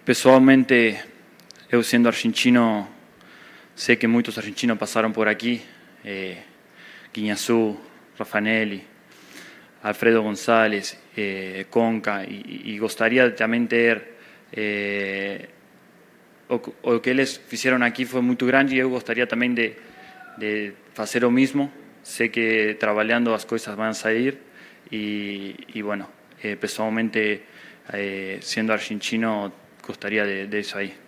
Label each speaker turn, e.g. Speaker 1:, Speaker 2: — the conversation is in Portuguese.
Speaker 1: Pessoalmente, eu sendo argentino, sei que muitos argentinos passaram por aqui, Guiñazú, Raffanelli, Alfredo González, Conca, e gostaria também de ter o que eles fizeram aqui foi muito grande e eu gostaria também de fazer o mesmo. Sei que trabalhando as coisas vão sair e bueno, pessoalmente, sendo argentino, gostaria de isso aí.